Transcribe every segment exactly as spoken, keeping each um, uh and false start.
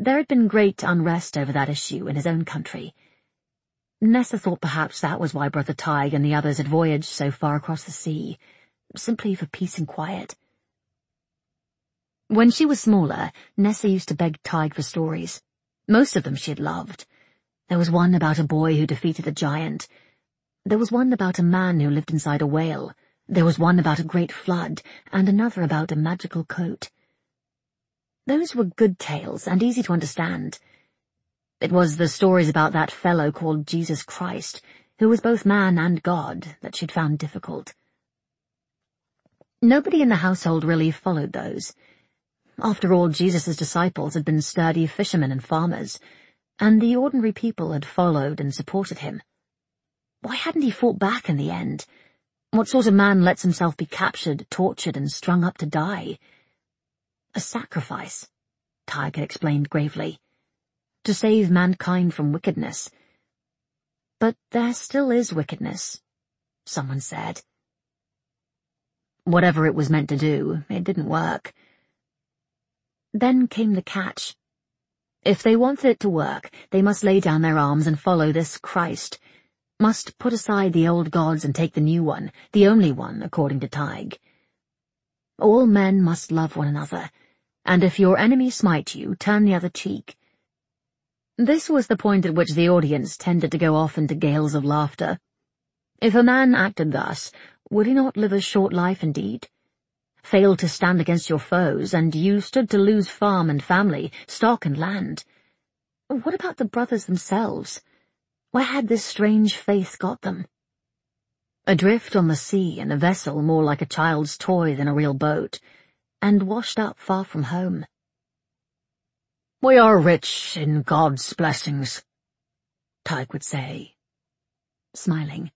There had been great unrest over that issue in his own country. Nessa thought perhaps that was why Brother Tige and the others had voyaged so far across the sea, simply for peace and quiet. When she was smaller, Nessa used to beg Tige for stories. Most of them she had loved. There was one about a boy who defeated a giant. There was one about a man who lived inside a whale. There was one about a great flood, and another about a magical coat. Those were good tales and easy to understand. It was the stories about that fellow called Jesus Christ, who was both man and God, that she'd found difficult. Nobody in the household really followed those. After all, Jesus' disciples had been sturdy fishermen and farmers, and the ordinary people had followed and supported him. Why hadn't he fought back in the end? What sort of man lets himself be captured, tortured, and strung up to die? A sacrifice, Tige had explained gravely, to save mankind from wickedness. But there still is wickedness, someone said. Whatever it was meant to do, it didn't work. Then came the catch. If they wanted it to work, they must lay down their arms and follow this Christ, must put aside the old gods and take the new one, the only one, according to Tige. All men must love one another, and if your enemy smite you, turn the other cheek. This was the point at which the audience tended to go off into gales of laughter. If a man acted thus, would he not live a short life indeed? Failed to stand against your foes, and you stood to lose farm and family, stock and land. What about the brothers themselves? Where had this strange faith got them? Adrift on the sea in a vessel more like a child's toy than a real boat, and washed up far from home. "We are rich in God's blessings," Tige would say, smiling.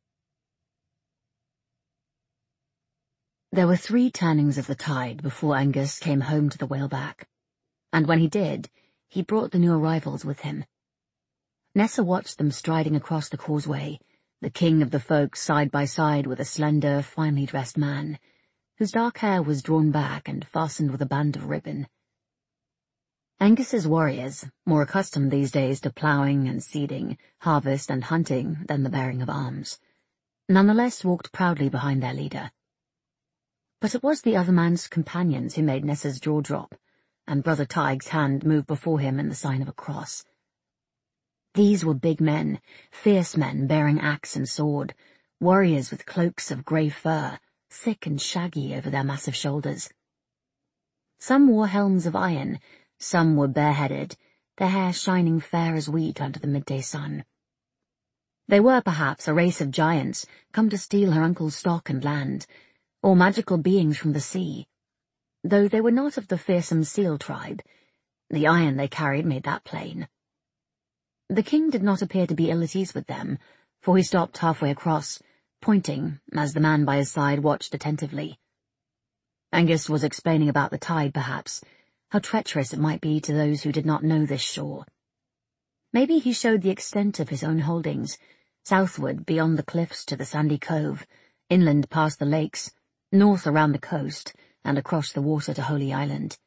There were three turnings of the tide before Angus came home to the whaleback, and when he did, he brought the new arrivals with him. Nessa watched them striding across the causeway, the king of the folk side by side with a slender, finely dressed man, whose dark hair was drawn back and fastened with a band of ribbon. Angus's warriors, more accustomed these days to ploughing and seeding, harvest and hunting than the bearing of arms, nonetheless walked proudly behind their leader. But it was the other man's companions who made Nessa's jaw drop, and Brother Tige's hand moved before him in the sign of a cross. These were big men, fierce men bearing axe and sword, warriors with cloaks of grey fur, thick and shaggy over their massive shoulders. Some wore helms of iron, some were bareheaded, their hair shining fair as wheat under the midday sun. They were perhaps a race of giants come to steal her uncle's stock and land, or magical beings from the sea, though they were not of the fearsome seal tribe. The iron they carried made that plain. The king did not appear to be ill at ease with them, for he stopped halfway across, pointing, as the man by his side watched attentively. Angus was explaining about the tide, perhaps, how treacherous it might be to those who did not know this shore. Maybe he showed the extent of his own holdings, southward beyond the cliffs to the sandy cove, inland past the lakes, north around the coast, and across the water to Holy Island.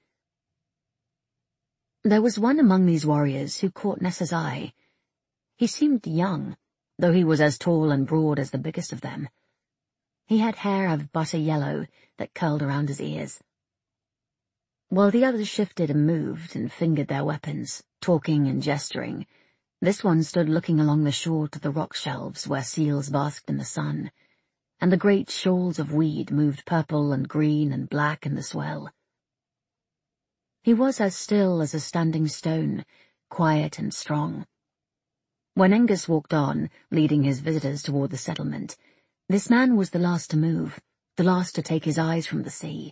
There was one among these warriors who caught Nessa's eye. He seemed young, though he was as tall and broad as the biggest of them. He had hair of butter yellow that curled around his ears. While the others shifted and moved and fingered their weapons, talking and gesturing, this one stood looking along the shore to the rock shelves where seals basked in the sun, and the great shoals of weed moved purple and green and black in the swell. He was as still as a standing stone, quiet and strong. When Angus walked on, leading his visitors toward the settlement, this man was the last to move, the last to take his eyes from the sea.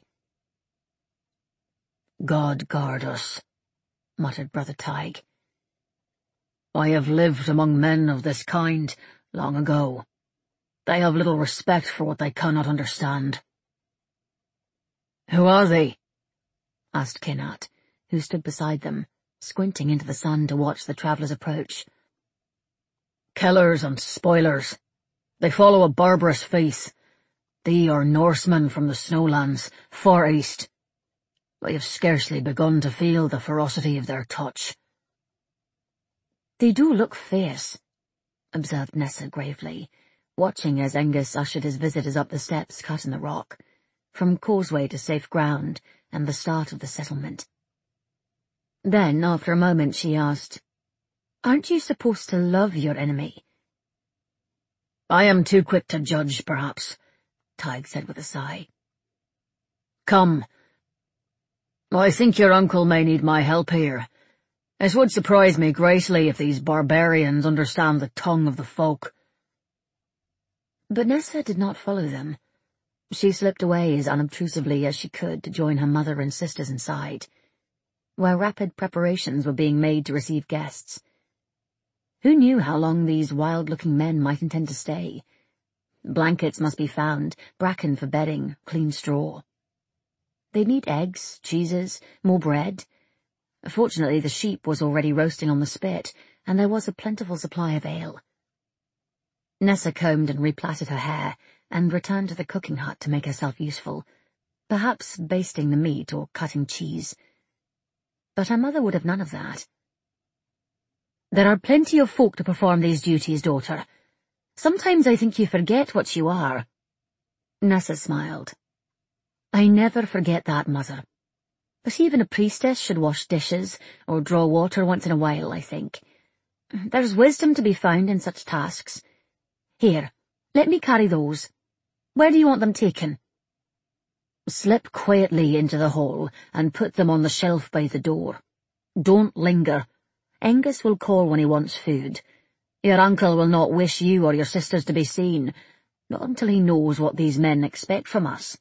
"God guard us," muttered Brother Tige. "I have lived among men of this kind long ago. They have little respect for what they cannot understand." "Who are they?" asked Kinnart, who stood beside them, squinting into the sun to watch the travellers approach. "Kellers and spoilers. They follow a barbarous faith. They are Norsemen from the snowlands, far east. I have scarcely begun to feel the ferocity of their touch. "They do look fierce," observed Nessa gravely, watching as Angus ushered his visitors up the steps cut in the rock, from causeway to safe ground and the start of the settlement. Then, after a moment, she asked, "Aren't you supposed to love your enemy?" "I am too quick to judge, perhaps," Tig said with a sigh. "Come. I think your uncle may need my help here. It would surprise me greatly if these barbarians understand the tongue of the folk." But Nessa did not follow them. She slipped away as unobtrusively as she could to join her mother and sisters inside, where rapid preparations were being made to receive guests. Who knew how long these wild-looking men might intend to stay? Blankets must be found, bracken for bedding, clean straw. They'd need eggs, cheeses, more bread. Fortunately, the sheep was already roasting on the spit, and there was a plentiful supply of ale. Nessa combed and replaited her hair, and returned to the cooking hut to make herself useful, perhaps basting the meat or cutting cheese. But her mother would have none of that. "There are plenty of folk to perform these duties, daughter. Sometimes I think you forget what you are." Nessa smiled. "I never forget that, mother. But even a priestess should wash dishes or draw water once in a while, I think. There's wisdom to be found in such tasks. Here, let me carry those. Where do you want them taken?" "Slip quietly into the hall and put them on the shelf by the door. Don't linger. Angus will call when he wants food. Your uncle will not wish you or your sisters to be seen, not until he knows what these men expect from us."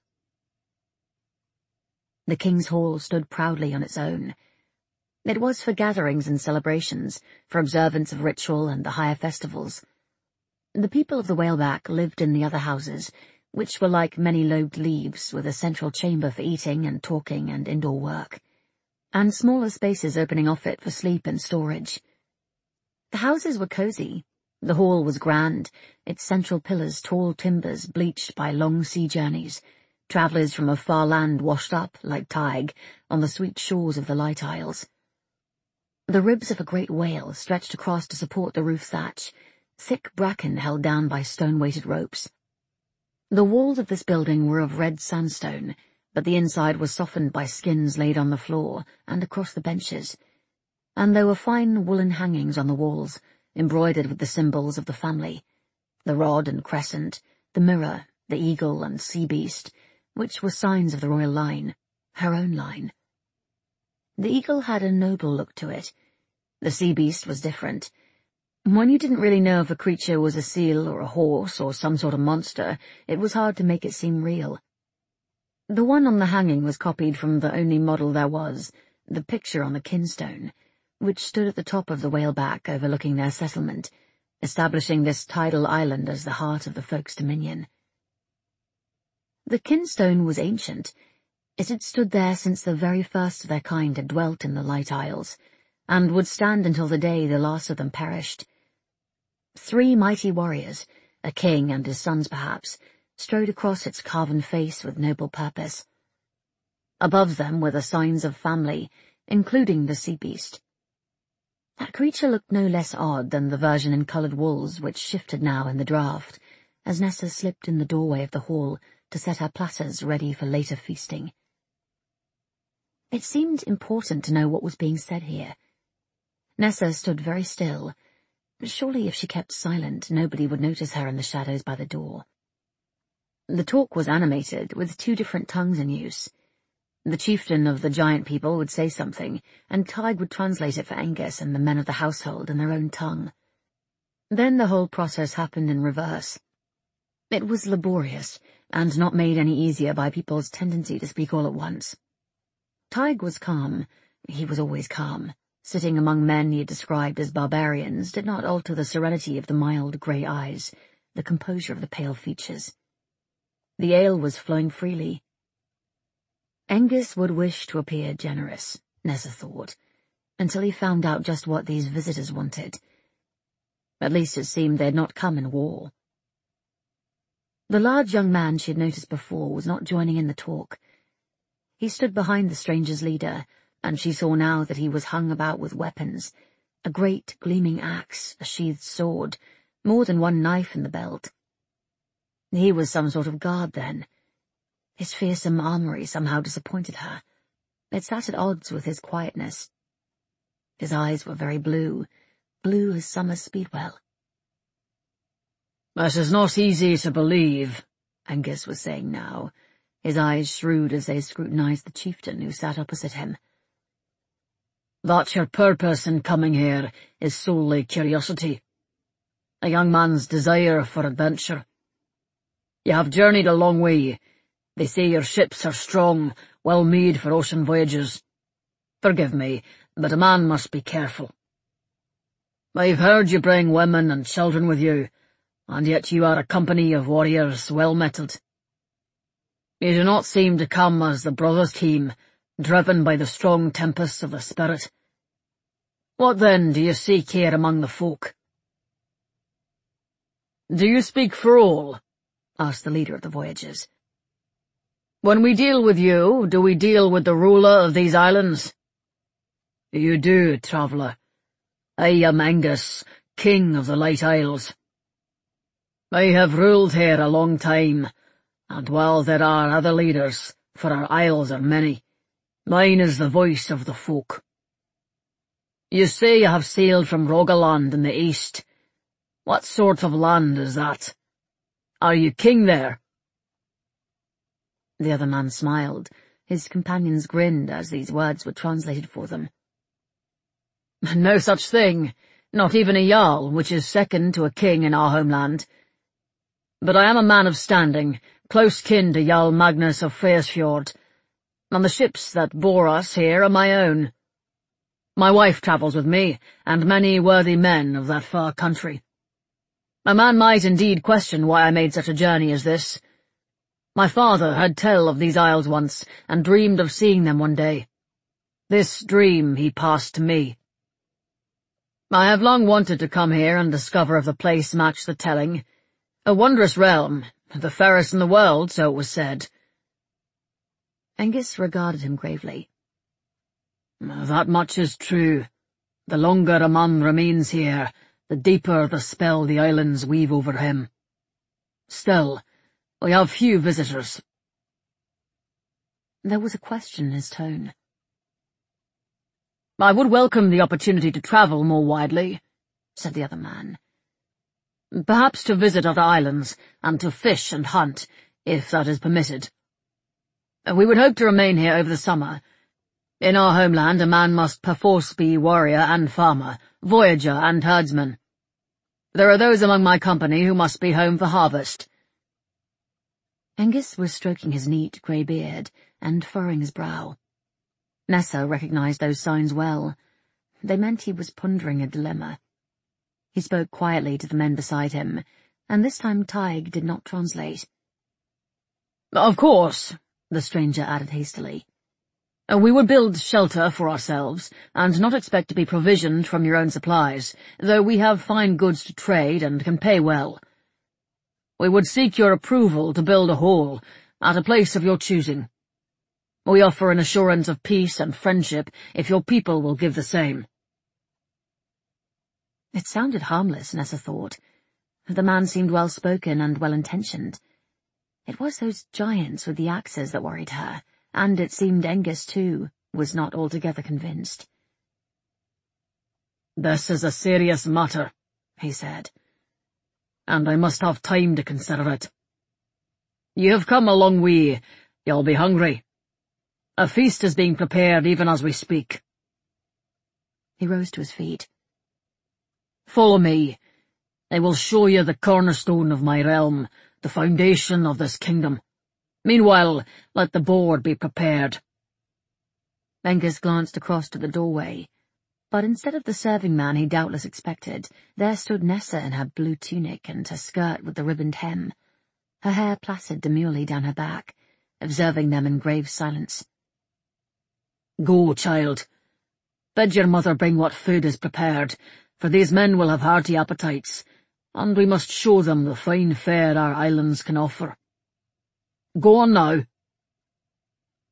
The King's Hall stood proudly on its own. It was for gatherings and celebrations, for observance of ritual and the higher festivals. The people of the Whaleback lived in the other houses, which were like many-lobed leaves, with a central chamber for eating and talking and indoor work, and smaller spaces opening off it for sleep and storage. The houses were cosy. The hall was grand, its central pillars tall timbers bleached by long sea journeys, travellers from a far land washed up, like Tig, on the sweet shores of the Light Isles. The ribs of a great whale stretched across to support the roof thatch, thick bracken held down by stone-weighted ropes. The walls of this building were of red sandstone, but the inside was softened by skins laid on the floor and across the benches, and there were fine woolen hangings on the walls, embroidered with the symbols of the family, the rod and crescent, the mirror, the eagle and sea beast, which were signs of the royal line, her own line. The eagle had a noble look to it. The sea beast was different. When you didn't really know if a creature was a seal or a horse or some sort of monster, it was hard to make it seem real. The one on the hanging was copied from the only model there was, the picture on the kinstone, which stood at the top of the Whaleback overlooking their settlement, establishing this tidal island as the heart of the folk's dominion. The kinstone was ancient. It had stood there since the very first of their kind had dwelt in the Light Isles, and would stand until the day the last of them perished. Three mighty warriors, a king and his sons perhaps, strode across its carven face with noble purpose. Above them were the signs of family, including the sea beast. That creature looked no less odd than the version in coloured wools which shifted now in the draught, as Nessa slipped in the doorway of the hall to set her platters ready for later feasting. It seemed important to know what was being said here. Nessa stood very still. Surely if she kept silent, nobody would notice her in the shadows by the door. The talk was animated, with two different tongues in use. The chieftain of the giant people would say something, and Tig would translate it for Angus and the men of the household in their own tongue. Then the whole process happened in reverse. It was laborious, and not made any easier by people's tendency to speak all at once. Tig was calm. He was always calm. Sitting among men he had described as barbarians did not alter the serenity of the mild grey eyes, the composure of the pale features. The ale was flowing freely. Angus would wish to appear generous, Nessa thought, until he found out just what these visitors wanted. At least it seemed they had not come in war. The large young man she had noticed before was not joining in the talk. He stood behind the stranger's leader, and she saw now that he was hung about with weapons, A great gleaming axe, a sheathed sword, more than one knife in the belt. He was some sort of guard, then. His fearsome armory somehow disappointed her. It sat at odds with his quietness. His eyes were very blue, blue as summer speedwell. "That is not easy to believe," Angus was saying now, his eyes shrewd as they scrutinized the chieftain who sat opposite him. "That your purpose in coming here is solely curiosity, a young man's desire for adventure. You have journeyed a long way. They say your ships are strong, well made for ocean voyages. Forgive me, but a man must be careful. I've heard you bring women and children with you, and yet you are a company of warriors well mettled. You do not seem to come as the brothers came, driven by the strong tempests of the spirit. What then do you seek here among the folk?" "Do you speak for all?" asked the leader of the voyagers. "When we deal with you, do we deal with the ruler of these islands?" "You do, traveller. I am Angus, king of the Light Isles. I have ruled here a long time, and while there are other leaders, for our isles are many, mine is the voice of the folk. You say you have sailed from Rogaland in the east. What sort of land is that? Are you king there?" The other man smiled. His companions grinned as these words were translated for them. "No such thing, not even a jarl, which is second to a king in our homeland. But I am a man of standing, close kin to Jarl Magnus of Freysfjord, and the ships that bore us here are my own. My wife travels with me, and many worthy men of that far country. A man might indeed question why I made such a journey as this. My father had tell of these isles once, and dreamed of seeing them one day. This dream he passed to me. I have long wanted to come here and discover if the place matched the telling. A wondrous realm, the fairest in the world, so it was said." Angus regarded him gravely. "That much is true. The longer a man remains here, the deeper the spell the islands weave over him. Still, we have few visitors." There was a question in his tone. "I would welcome the opportunity to travel more widely," said the other man. "Perhaps to visit other islands, and to fish and hunt, if that is permitted. We would hope to remain here over the summer. In our homeland a man must perforce be warrior and farmer, voyager and herdsman. There are those among my company who must be home for harvest." Angus was stroking his neat grey beard and furrowing his brow. Nessa recognized those signs well. They meant he was pondering a dilemma. He spoke quietly to the men beside him, and this time Tig did not translate. "Of course," the stranger added hastily. "We would build shelter for ourselves, and not expect to be provisioned from your own supplies, though we have fine goods to trade and can pay well. We would seek your approval to build a hall, at a place of your choosing. We offer an assurance of peace and friendship if your people will give the same." It sounded harmless, Nessa thought. The man seemed well-spoken and well-intentioned. It was those giants with the axes that worried her, and it seemed Angus, too, was not altogether convinced. "This is a serious matter," he said, "and I must have time to consider it. You have come a long way. You'll be hungry. A feast is being prepared even as we speak." He rose to his feet. "Follow me. I will show you the cornerstone of my realm, the foundation of this kingdom. Meanwhile, let the board be prepared." Angus glanced across to the doorway, but instead of the serving man he doubtless expected, there stood Nessa in her blue tunic and her skirt with the ribboned hem, her hair placid demurely down her back, observing them in grave silence. "Go, child. Bid your mother bring what food is prepared, for these men will have hearty appetites, and we must show them the fine fare our islands can offer. Go on now."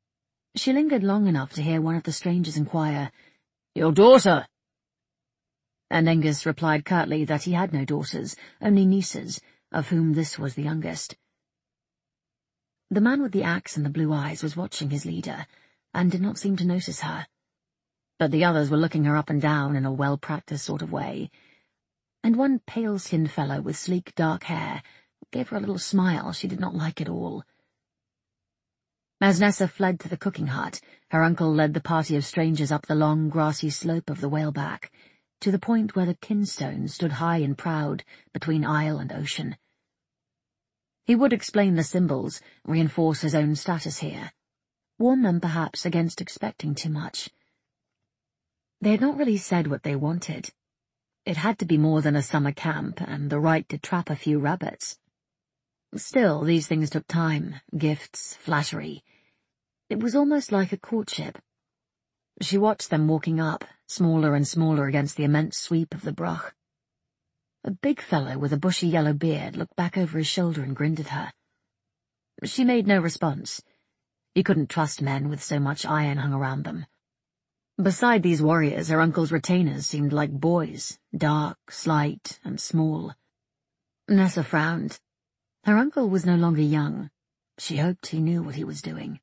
She lingered long enough to hear one of the strangers inquire, "Your daughter?" and Angus replied curtly that he had no daughters, only nieces, of whom this was the youngest. The man with the axe and the blue eyes was watching his leader, and did not seem to notice her. But the others were looking her up and down in a well-practiced sort of way, and one pale-skinned fellow with sleek dark hair gave her a little smile she did not like at all. As Nessa fled to the cooking hut, her uncle led the party of strangers up the long, grassy slope of the whaleback, to the point where the kinstone stood high and proud between isle and ocean. He would explain the symbols, reinforce his own status here, warn them perhaps against expecting too much. They had not really said what they wanted. It had to be more than a summer camp and the right to trap a few rabbits. Still, these things took time, gifts, flattery. It was almost like a courtship. She watched them walking up, smaller and smaller against the immense sweep of the bruch. A big fellow with a bushy yellow beard looked back over his shoulder and grinned at her. She made no response. You couldn't trust men with so much iron hung around them. Beside these warriors, her uncle's retainers seemed like boys, dark, slight, and small. Nessa frowned. Her uncle was no longer young. She hoped he knew what he was doing.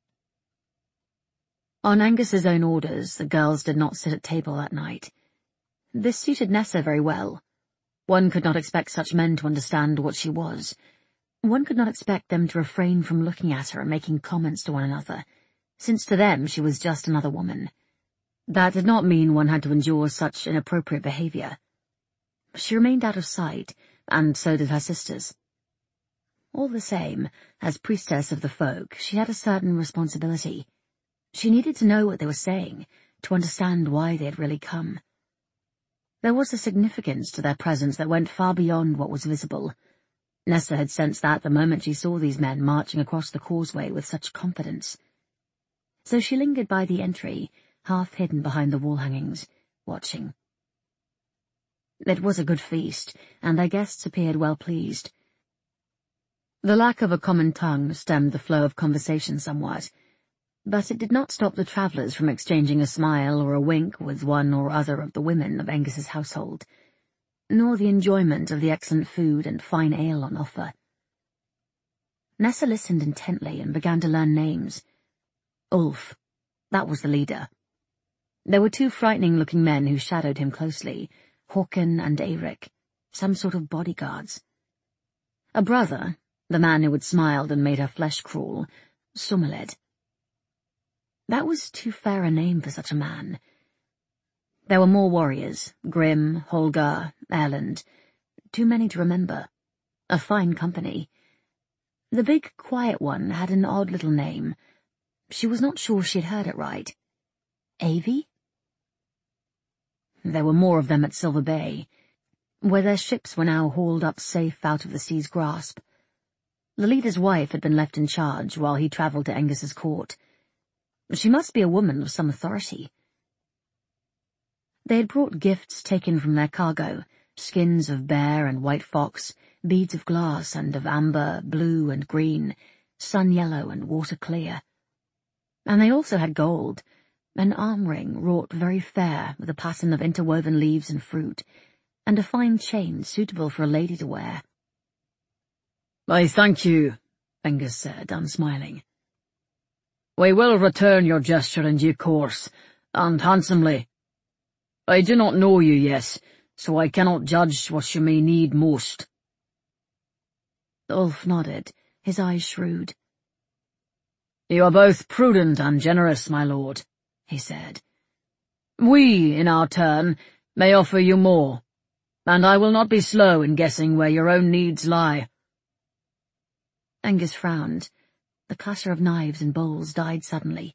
On Angus's own orders, the girls did not sit at table that night. This suited Nessa very well. One could not expect such men to understand what she was. One could not expect them to refrain from looking at her and making comments to one another, since to them she was just another woman. That did not mean one had to endure such inappropriate behavior. She remained out of sight, and so did her sisters. All the same, as priestess of the folk, she had a certain responsibility. She needed to know what they were saying, to understand why they had really come. There was a significance to their presence that went far beyond what was visible. Nessa had sensed that the moment she saw these men marching across the causeway with such confidence. So she lingered by the entry, half hidden behind the wall hangings, watching. It was a good feast, and their guests appeared well pleased. The lack of a common tongue stemmed the flow of conversation somewhat, but it did not stop the travellers from exchanging a smile or a wink with one or other of the women of Angus's household, nor the enjoyment of the excellent food and fine ale on offer. Nessa listened intently and began to learn names. Ulf, that was the leader. There were two frightening-looking men who shadowed him closely, Håkon and Eirik, some sort of bodyguards. A brother, the man who had smiled and made her flesh crawl, Sumeled. That was too fair a name for such a man. There were more warriors, Grim, Holger, Erland, too many to remember. A fine company. The big, quiet one had an odd little name. She was not sure she had heard it right. Avi? There were more of them at Silver Bay, where their ships were now hauled up safe out of the sea's grasp. The leader's wife had been left in charge while he travelled to Angus's court. She must be a woman of some authority. They had brought gifts taken from their cargo, skins of bear and white fox, beads of glass and of amber, blue and green, sun yellow and water clear. And they also had gold, an arm ring wrought very fair with a pattern of interwoven leaves and fruit, and a fine chain suitable for a lady to wear. "I thank you," Angus said, unsmiling. "We will return your gesture in due course, and handsomely. I do not know you yet, so I cannot judge what you may need most." Ulf nodded, his eyes shrewd. "You are both prudent and generous, my lord," he said. "We, in our turn, may offer you more, and I will not be slow in guessing where your own needs lie." Angus frowned. The clatter of knives and bowls died suddenly.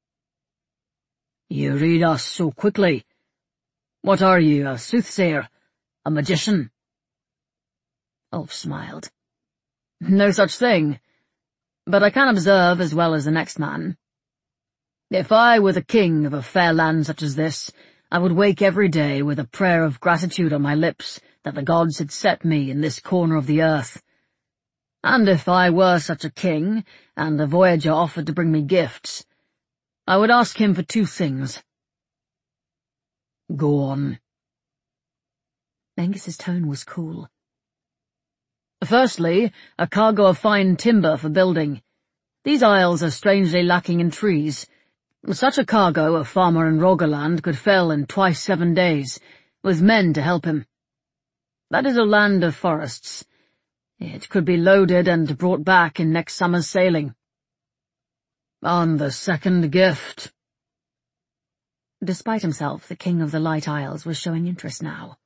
"You read us so quickly. What are you, a soothsayer? A magician?" Ulf smiled. "No such thing. But I can observe as well as the next man. If I were the king of a fair land such as this, I would wake every day with a prayer of gratitude on my lips that the gods had set me in this corner of the earth. And if I were such a king, and a voyager offered to bring me gifts, I would ask him for two things." "Go on." Angus's tone was cool. Firstly, a cargo of fine timber for building. These isles are strangely lacking in trees. Such a cargo a farmer in Rogaland could fell in twice seven days, with men to help him. That is a land of forests. It could be loaded and brought back in next summer's sailing. On the second gift. Despite himself, the King of the Light Isles was showing interest now.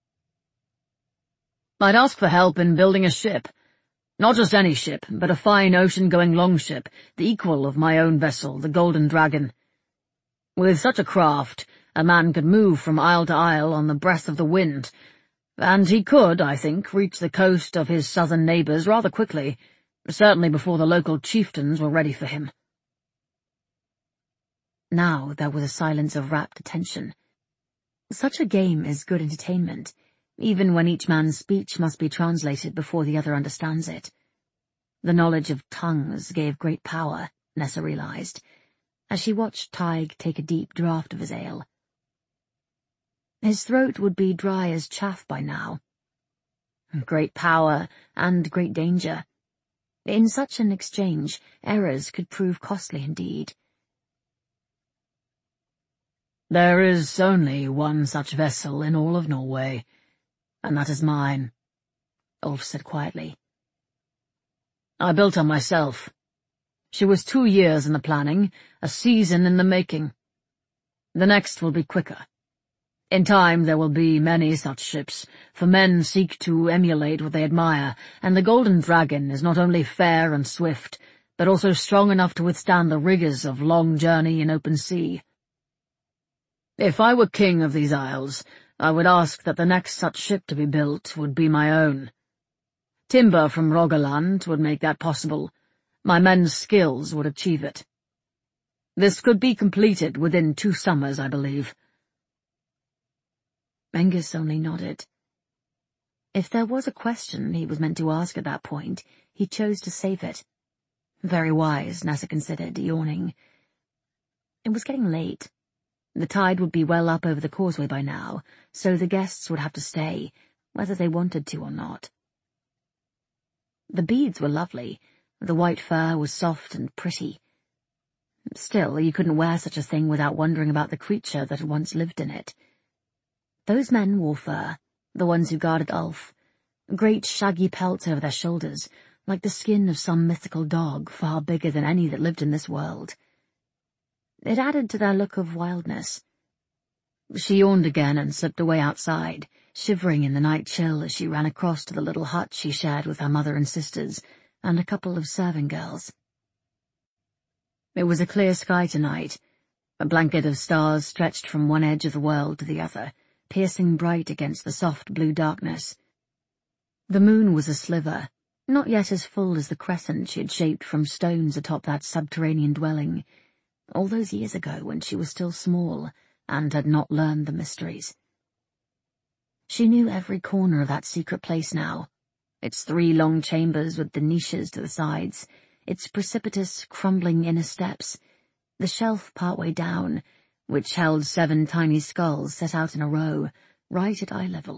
I'd ask for help in building a ship. Not just any ship, but a fine ocean-going longship, the equal of my own vessel, the Golden Dragon. With such a craft, a man could move from isle to isle on the breath of the wind, and he could, I think, reach the coast of his southern neighbours rather quickly, certainly before the local chieftains were ready for him. Now there was a silence of rapt attention. Such a game is good entertainment, even when each man's speech must be translated before the other understands it. The knowledge of tongues gave great power, Nessa realized, as she watched Tig take a deep draught of his ale. His throat would be dry as chaff by now. Great power and great danger. In such an exchange, errors could prove costly indeed. There is only one such vessel in all of Norway, and that is mine, Ulf said quietly. I built her myself. She was two years in the planning, a season in the making. The next will be quicker. In time there will be many such ships, for men seek to emulate what they admire, and the Golden Dragon is not only fair and swift, but also strong enough to withstand the rigours of long journey in open sea. If I were king of these isles, I would ask that the next such ship to be built would be my own. Timber from Rogaland would make that possible. My men's skills would achieve it. This could be completed within two summers, I believe. Angus only nodded. If there was a question he was meant to ask at that point, he chose to save it. Very wise, Nessa considered, yawning. It was getting late. The tide would be well up over the causeway by now, so the guests would have to stay, whether they wanted to or not. The beads were lovely. The white fur was soft and pretty. Still, you couldn't wear such a thing without wondering about the creature that had once lived in it. Those men wore fur, the ones who guarded Ulf, great shaggy pelts over their shoulders, like the skin of some mythical dog far bigger than any that lived in this world. It added to their look of wildness. She yawned again and slipped away outside, shivering in the night chill as she ran across to the little hut she shared with her mother and sisters, and a couple of serving girls. It was a clear sky tonight. A blanket of stars stretched from one edge of the world to the other, piercing bright against the soft blue darkness. The moon was a sliver, not yet as full as the crescent she had shaped from stones atop that subterranean dwelling, all those years ago when she was still small and had not learned the mysteries. She knew every corner of that secret place now, its three long chambers with the niches to the sides, its precipitous, crumbling inner steps, the shelf partway down, which held seven tiny skulls set out in a row, right at eye level.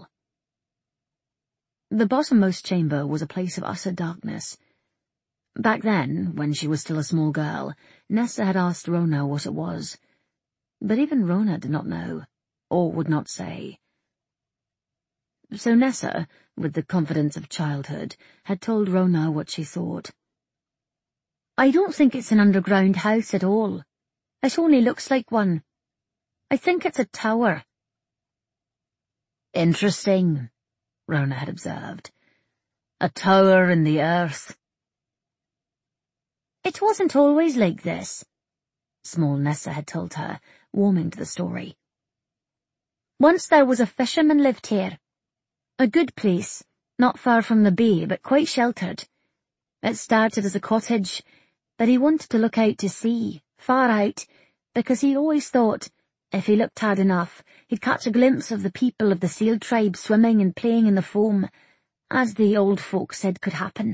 The bottommost chamber was a place of utter darkness. Back then, when she was still a small girl, Nessa had asked Rona what it was. But even Rona did not know, or would not say. So Nessa, with the confidence of childhood, had told Rona what she thought. "I don't think it's an underground house at all. It only looks like one. I think it's a tower." "Interesting," Rona had observed. "A tower in the earth." "It wasn't always like this," small Nessa had told her, warming to the story. "Once there was a fisherman lived here. A good place, not far from the bay, but quite sheltered. It started as a cottage, but he wanted to look out to sea, far out, because he always thought, if he looked hard enough, he'd catch a glimpse of the people of the seal tribe swimming and playing in the foam, as the old folk said could happen."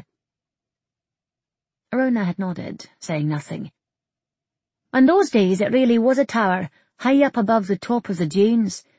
Rona had nodded, saying nothing. "In those days it really was a tower, high up above the top of the dunes.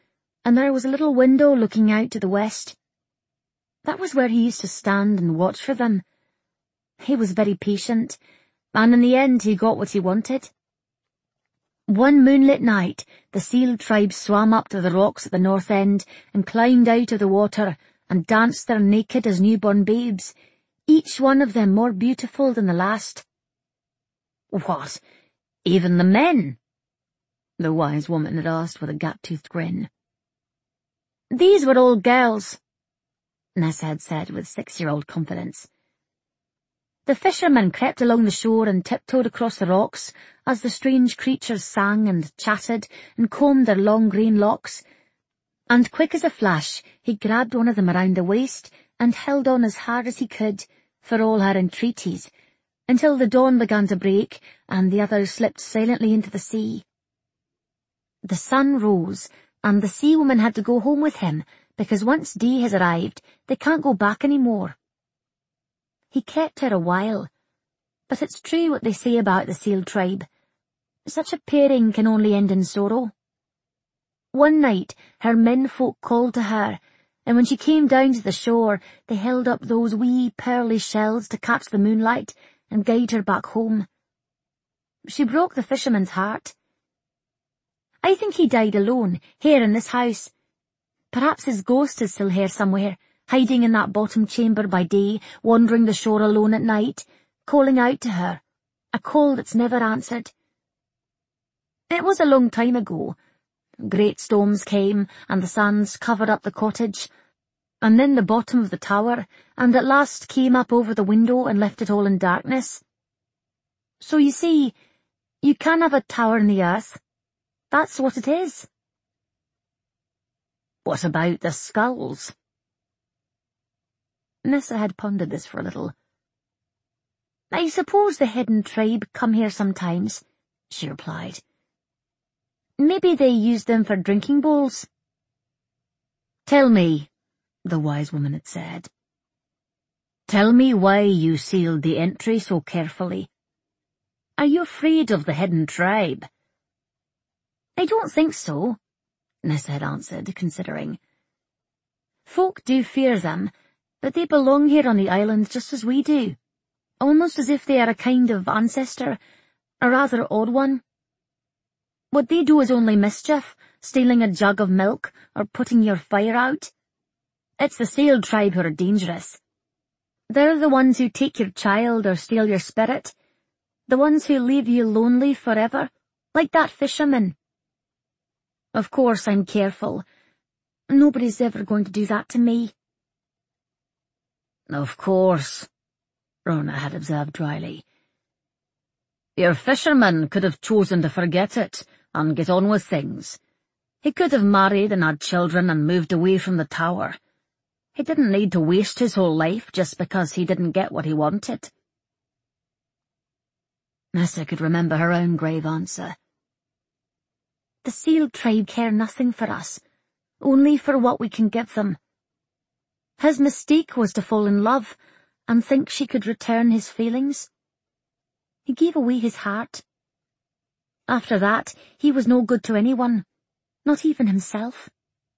and there was a little window looking out to the west. That was where he used to stand and watch for them. He was very patient, and in the end he got what he wanted. One moonlit night, the seal tribe swam up to the rocks at the north end and climbed out of the water and danced there naked as newborn babes, each one of them more beautiful than the last. What, even the men? The wise woman had asked with a gap-toothed grin. These were all girls, Nessa had said with six-year-old confidence. The fishermen crept along the shore and tiptoed across the rocks as the strange creatures sang and chatted and combed their long green locks, and quick as a flash he grabbed one of them around the waist and held on as hard as he could for all her entreaties, until the dawn began to break and the others slipped silently into the sea. The sun rose, and the sea woman had to go home with him, because once day has arrived, they can't go back any more. He kept her a while, but it's true what they say about the seal tribe. Such a pairing can only end in sorrow. One night, her menfolk called to her, and when she came down to the shore, they held up those wee pearly shells to catch the moonlight and guide her back home. She broke the fisherman's heart. I think he died alone, here in this house. Perhaps his ghost is still here somewhere, hiding in that bottom chamber by day, wandering the shore alone at night, calling out to her, a call that's never answered. It was a long time ago. Great storms came, and the sands covered up the cottage, and then the bottom of the tower, and at last came up over the window and left it all in darkness. So you see, you can have a tower in the earth. That's what it is. What about the skulls? Nessa had pondered this for a little. I suppose the hidden tribe come here sometimes, she replied. Maybe they use them for drinking bowls. Tell me, the wise woman had said. Tell me why you sealed the entry so carefully. Are you afraid of the hidden tribe? I don't think so, Nessa had answered, considering. Folk do fear them, but they belong here on the island just as we do, almost as if they are a kind of ancestor, a rather odd one. What they do is only mischief, stealing a jug of milk or putting your fire out. It's the seal tribe who are dangerous. They're the ones who take your child or steal your spirit, the ones who leave you lonely forever, like that fisherman. Of course I'm careful. Nobody's ever going to do that to me. Of course, Rona had observed dryly. Your fisherman could have chosen to forget it and get on with things. He could have married and had children and moved away from the tower. He didn't need to waste his whole life just because he didn't get what he wanted. Nessa could remember her own grave answer. The seal tribe care nothing for us, only for what we can give them. His mistake was to fall in love and think she could return his feelings. He gave away his heart. After that, he was no good to anyone, not even himself.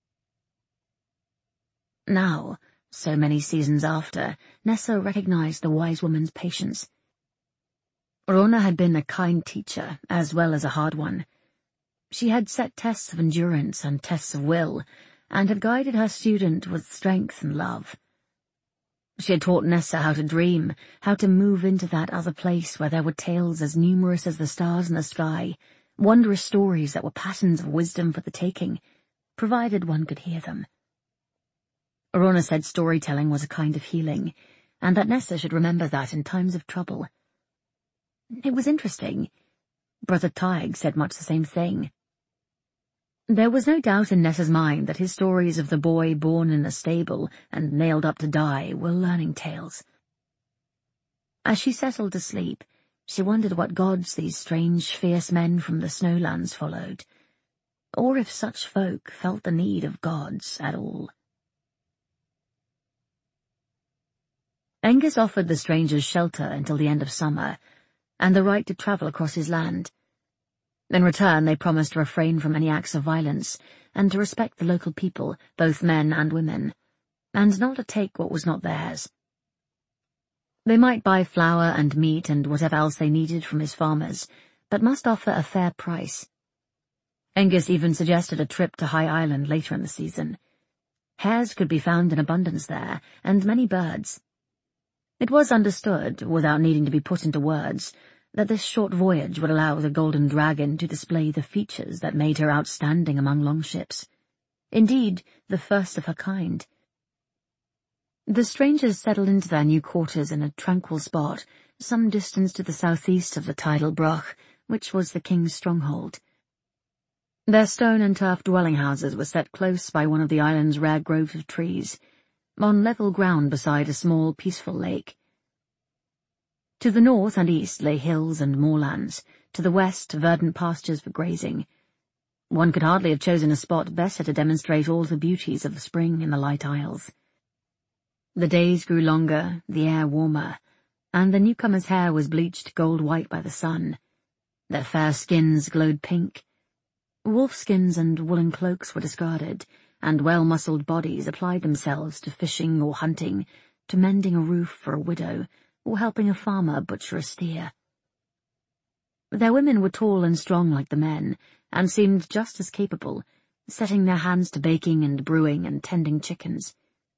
Now, so many seasons after, Nessa recognized the wise woman's patience. Rona had been a kind teacher as well as a hard one. She had set tests of endurance and tests of will, and had guided her student with strength and love. She had taught Nessa how to dream, how to move into that other place where there were tales as numerous as the stars in the sky, wondrous stories that were patterns of wisdom for the taking, provided one could hear them. Rona said storytelling was a kind of healing, and that Nessa should remember that in times of trouble. It was interesting. Brother Tig said much the same thing. There was no doubt in Nessa's mind that his stories of the boy born in a stable and nailed up to die were learning tales. As she settled to sleep, she wondered what gods these strange, fierce men from the snowlands followed, or if such folk felt the need of gods at all. Angus offered the strangers shelter until the end of summer, and the right to travel across his land. In return, they promised to refrain from any acts of violence, and to respect the local people, both men and women, and not to take what was not theirs. They might buy flour and meat and whatever else they needed from his farmers, but must offer a fair price. Angus even suggested a trip to High Island later in the season. Hares could be found in abundance there, and many birds. It was understood, without needing to be put into words, that this short voyage would allow the Golden Dragon to display the features that made her outstanding among longships. Indeed, the first of her kind. The strangers settled into their new quarters in a tranquil spot, some distance to the southeast of the tidal Bruch, which was the king's stronghold. Their stone and turf dwelling houses were set close by one of the island's rare groves of trees, on level ground beside a small, peaceful lake. To the north and east lay hills and moorlands, to the west verdant pastures for grazing. One could hardly have chosen a spot better to demonstrate all the beauties of the spring in the Light Isles. The days grew longer, the air warmer, and the newcomer's hair was bleached gold-white by the sun. Their fair skins glowed pink. Wolfskins and woolen cloaks were discarded, and well-muscled bodies applied themselves to fishing or hunting, to mending a roof for a widow, or helping a farmer butcher a steer. Their women were tall and strong like the men, and seemed just as capable, setting their hands to baking and brewing and tending chickens.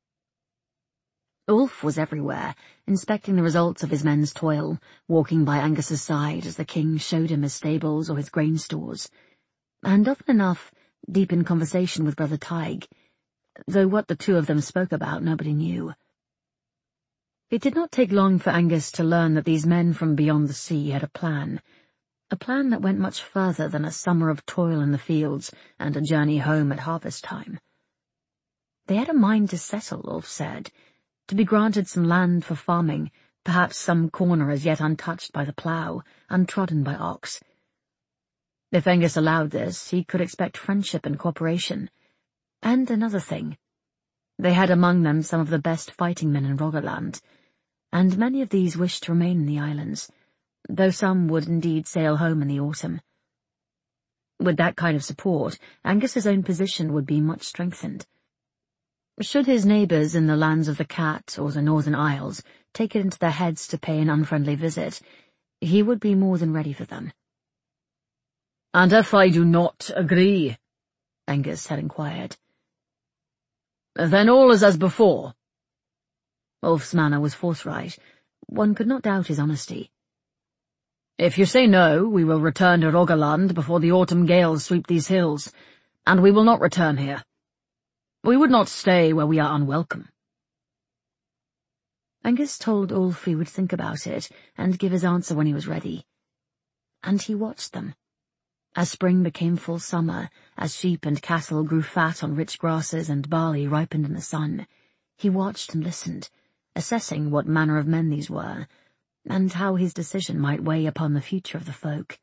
Ulf was everywhere, inspecting the results of his men's toil, walking by Angus's side as the king showed him his stables or his grain stores, and often enough deep in conversation with Brother Tig, though what the two of them spoke about nobody knew. It did not take long for Angus to learn that these men from beyond the sea had a plan, a plan that went much further than a summer of toil in the fields and a journey home at harvest time. They had a mind to settle, Ulf said, to be granted some land for farming, perhaps some corner as yet untouched by the plough, untrodden by ox. If Angus allowed this, he could expect friendship and cooperation. And another thing. They had among them some of the best fighting men in Rogaland, and many of these wished to remain in the islands, though some would indeed sail home in the autumn. With that kind of support, Angus's own position would be much strengthened. Should his neighbours in the lands of the Cat or the Northern Isles take it into their heads to pay an unfriendly visit, he would be more than ready for them. "And if I do not agree?" Angus had inquired. "Then all is as before." Ulf's manner was forthright. One could not doubt his honesty. "If you say no, we will return to Rogaland before the autumn gales sweep these hills, and we will not return here. We would not stay where we are unwelcome." Angus told Ulf he would think about it and give his answer when he was ready. And he watched them. As spring became full summer, as sheep and cattle grew fat on rich grasses and barley ripened in the sun, he watched and listened, assessing what manner of men these were, and how his decision might weigh upon the future of the folk.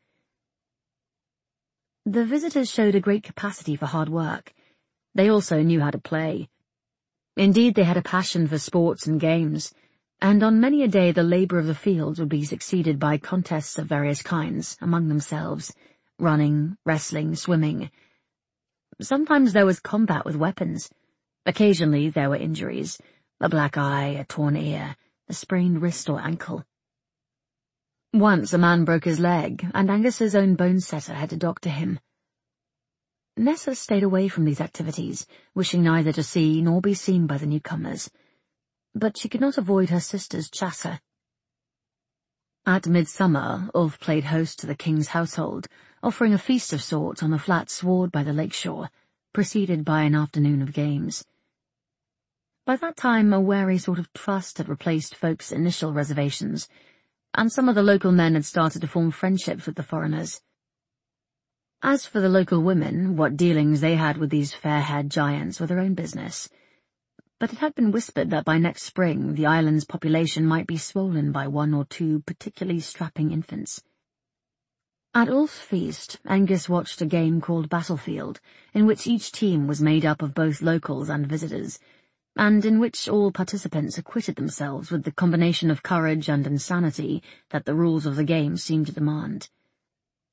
The visitors showed a great capacity for hard work. They also knew how to play. Indeed, they had a passion for sports and games, and on many a day the labour of the fields would be succeeded by contests of various kinds among themselves, running, wrestling, swimming. Sometimes there was combat with weapons. Occasionally there were injuries, a black eye, a torn ear, a sprained wrist or ankle. Once a man broke his leg, and Angus's own bone-setter had to doctor him. Nessa stayed away from these activities, wishing neither to see nor be seen by the newcomers, but she could not avoid her sister's chatter. At midsummer, Ulf played host to the king's household, offering a feast of sorts on the flat sward by the lakeshore, preceded by an afternoon of games. By that time a wary sort of trust had replaced folks' initial reservations, and some of the local men had started to form friendships with the foreigners. As for the local women, what dealings they had with these fair-haired giants were their own business. But it had been whispered that by next spring the island's population might be swollen by one or two particularly strapping infants. At Ulf's feast, Angus watched a game called Battlefield, in which each team was made up of both locals and visitors, and in which all participants acquitted themselves with the combination of courage and insanity that the rules of the game seemed to demand.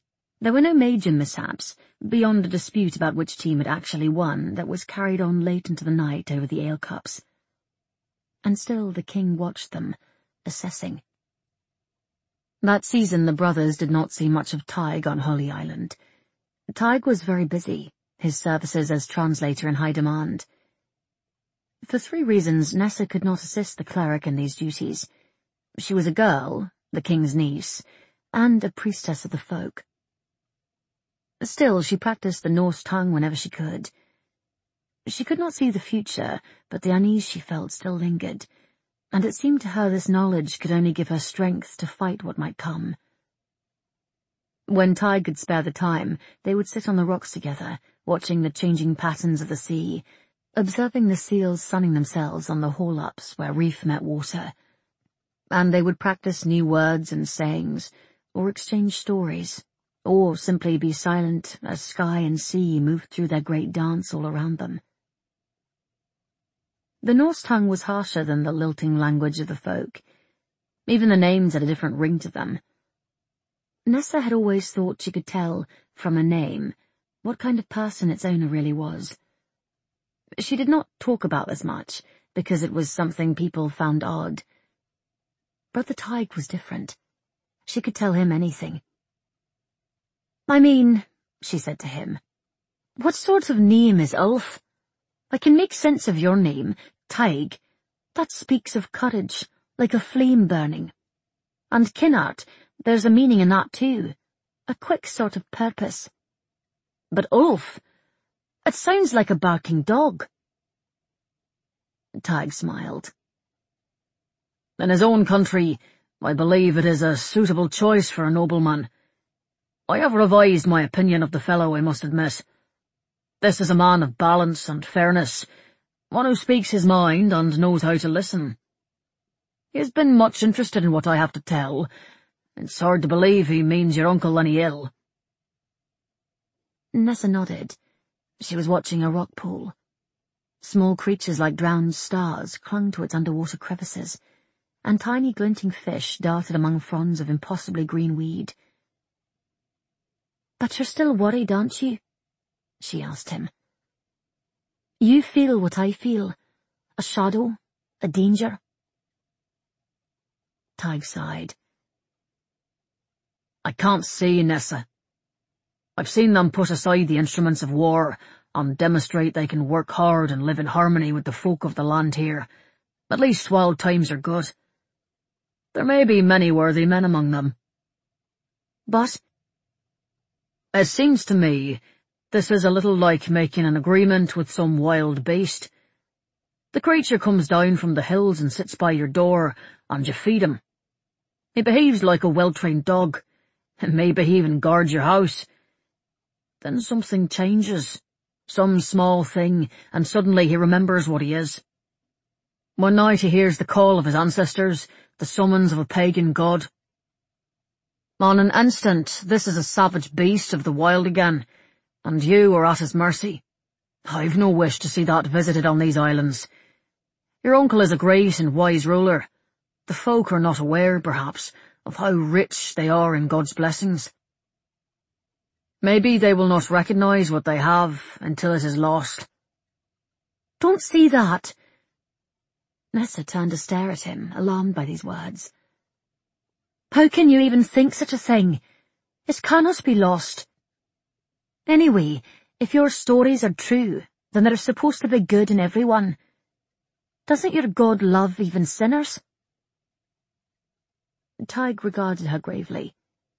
There were no major mishaps, beyond a dispute about which team had actually won that was carried on late into the night over the ale cups. And still the king watched them, assessing. That season the brothers did not see much of Tig on Holy Island. Tig was very busy, his services as translator in high demand. For three reasons, Nessa could not assist the cleric in these duties. She was a girl, the king's niece, and a priestess of the folk. Still, she practiced the Norse tongue whenever she could. She could not see the future, but the unease she felt still lingered, and it seemed to her this knowledge could only give her strength to fight what might come. When Tig could spare the time, they would sit on the rocks together, watching the changing patterns of the sea, observing the seals sunning themselves on the haul-ups where reef met water, and they would practice new words and sayings, or exchange stories, or simply be silent as sky and sea moved through their great dance all around them. The Norse tongue was harsher than the lilting language of the folk. Even the names had a different ring to them. Nessa had always thought she could tell, from a name, what kind of person its owner really was. She did not talk about this much, because it was something people found odd. Brother Tig was different. She could tell him anything. "I mean," she said to him, "what sort of name is Ulf? I can make sense of your name, Tig. That speaks of courage, like a flame burning. And Kinnart, there's a meaning in that too, a quick sort of purpose. But Ulf, it sounds like a barking dog." Tig smiled. "In his own country, I believe it is a suitable choice for a nobleman. I have revised my opinion of the fellow, I must admit. This is a man of balance and fairness, one who speaks his mind and knows how to listen. He has been much interested in what I have to tell. It's hard to believe he means your uncle any ill." Nessa nodded. She was watching a rock pool. Small creatures like drowned stars clung to its underwater crevices, and tiny glinting fish darted among fronds of impossibly green weed. "But you're still worried, aren't you?" she asked him. "You feel what I feel, a shadow, a danger." Tig sighed. "I can't see, Nessa. I've seen them put aside the instruments of war and demonstrate they can work hard and live in harmony with the folk of the land here, at least while times are good. There may be many worthy men among them. But it seems to me this is a little like making an agreement with some wild beast. The creature comes down from the hills and sits by your door, and you feed him. He behaves like a well-trained dog, and maybe he even guards your house. Then something changes, some small thing, and suddenly he remembers what he is. One night he hears the call of his ancestors, the summons of a pagan god. On an instant, this is a savage beast of the wild again, and you are at his mercy. I've no wish to see that visited on these islands. Your uncle is a great and wise ruler. The folk are not aware, perhaps, of how rich they are in God's blessings. Maybe they will not recognize what they have until it is lost." "Don't say that." Nessa turned to stare at him, alarmed by these words. "How can you even think such a thing? It cannot be lost. Anyway, if your stories are true, then there is supposed to be good in everyone. Doesn't your God love even sinners?" Tig regarded her gravely.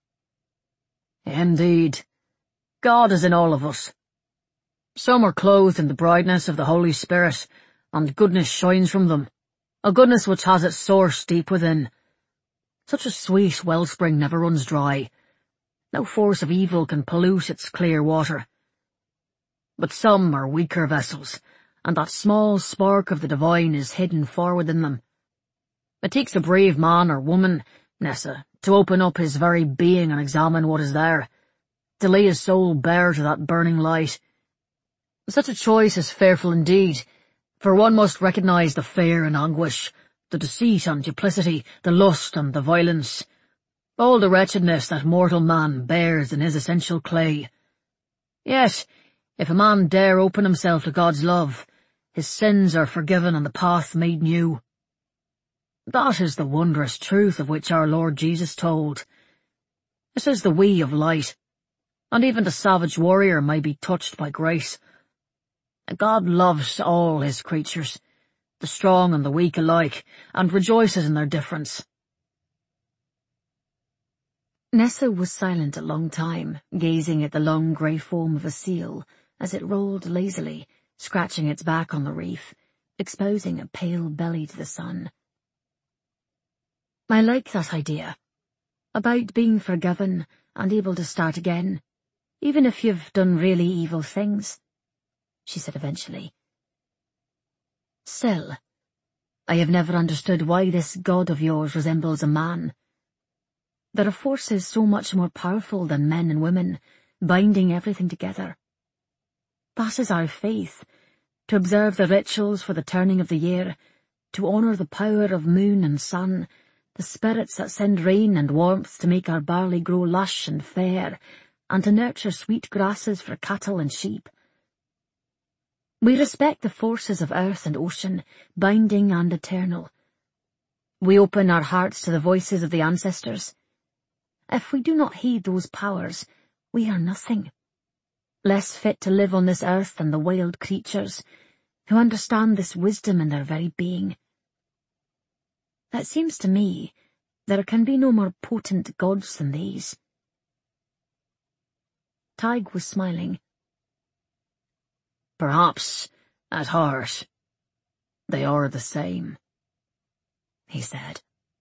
"Indeed. God is in all of us. Some are clothed in the brightness of the Holy Spirit, and goodness shines from them, a goodness which has its source deep within. Such a sweet wellspring never runs dry. No force of evil can pollute its clear water. But some are weaker vessels, and that small spark of the divine is hidden far within them. It takes a brave man or woman, Nessa, to open up his very being and examine what is there, to lay his soul bare to that burning light. Such a choice is fearful indeed, for one must recognize the fear and anguish, the deceit and duplicity, the lust and the violence. All the wretchedness that mortal man bears in his essential clay. Yet, if a man dare open himself to God's love, his sins are forgiven and the path made new. That is the wondrous truth of which our Lord Jesus told. This is the way of light, and even the savage warrior may be touched by grace. God loves all his creatures, the strong and the weak alike, and rejoices in their difference. Nessa was silent a long time, gazing at the long grey form of a seal as it rolled lazily, scratching its back on the reef, exposing a pale belly to the sun. I like that idea, about being forgiven and able to start again, even if you've done really evil things, she said eventually. Still, I have never understood why this god of yours resembles a man. There are forces so much more powerful than men and women, binding everything together. That is our faith, to observe the rituals for the turning of the year, to honour the power of moon and sun, the spirits that send rain and warmth to make our barley grow lush and fair, and to nurture sweet grasses for cattle and sheep. We respect the forces of earth and ocean, binding and eternal. We open our hearts to the voices of the ancestors. If we do not heed those powers, we are nothing, less fit to live on this earth than the wild creatures, who understand this wisdom in their very being. It seems to me there can be no more potent gods than these. Tig was smiling. Perhaps, at heart, they are the same, he said.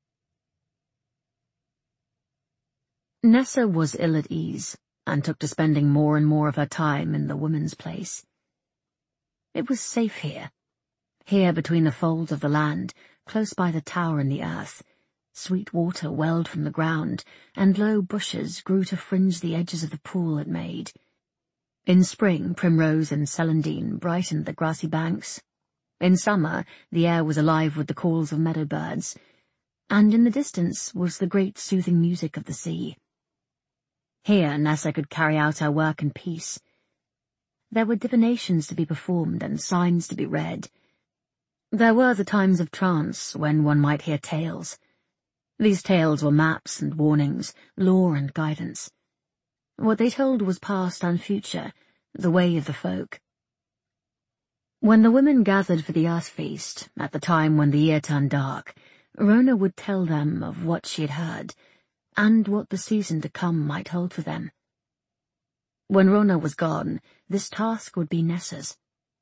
Nessa was ill at ease, and took to spending more and more of her time in the women's place. It was safe here, here between the folds of the land, close by the tower in the earth. Sweet water welled from the ground, and low bushes grew to fringe the edges of the pool it made. In spring, primrose and celandine brightened the grassy banks. In summer, the air was alive with the calls of meadow birds, and in the distance was the great soothing music of the sea. Here Nessa could carry out her work in peace. There were divinations to be performed and signs to be read. There were the times of trance when one might hear tales. These tales were maps and warnings, lore and guidance. What they told was past and future, the way of the folk. When the women gathered for the Earth Feast, at the time when the year turned dark, Rona would tell them of what she had heard, and what the season to come might hold for them. When Rona was gone, this task would be Nessa's.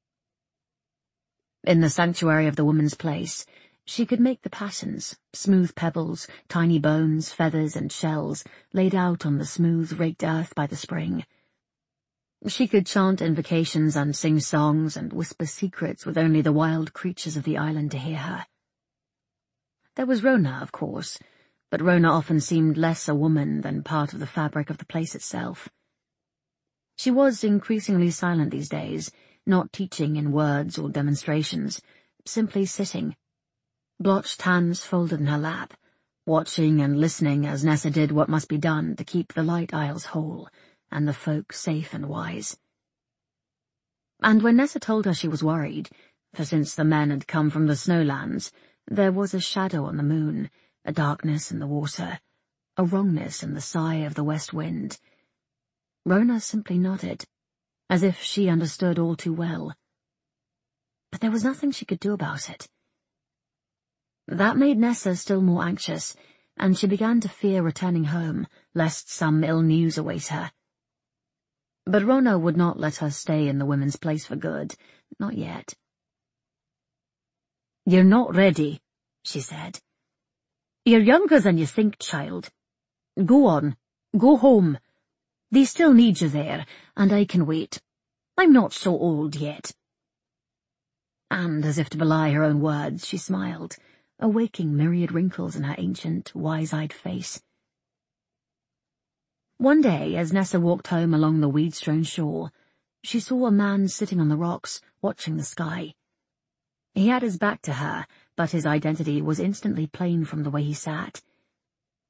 In the sanctuary of the woman's place, she could make the patterns, smooth pebbles, tiny bones, feathers and shells, laid out on the smooth raked earth by the spring. She could chant invocations and sing songs and whisper secrets with only the wild creatures of the island to hear her. There was Rona, of course, but Rona often seemed less a woman than part of the fabric of the place itself. She was increasingly silent these days, not teaching in words or demonstrations, simply sitting, blotched hands folded in her lap, watching and listening as Nessa did what must be done to keep the Light Isles whole, and the folk safe and wise. And when Nessa told her she was worried, for since the men had come from the snowlands, there was a shadow on the moon, a darkness in the water, a wrongness in the sigh of the west wind, Rona simply nodded, as if she understood all too well. But there was nothing she could do about it. That made Nessa still more anxious, and she began to fear returning home, lest some ill news await her. But Rona would not let her stay in the women's place for good, not yet. "You're not ready," she said. "You're younger than you think, child. Go on, go home. They still need you there, and I can wait. I'm not so old yet." And, as if to belie her own words, she smiled, awaking myriad wrinkles in her ancient, wise-eyed face. One day, as Nessa walked home along the weed-strewn shore, she saw a man sitting on the rocks, watching the sky. He had his back to her, but his identity was instantly plain from the way he sat.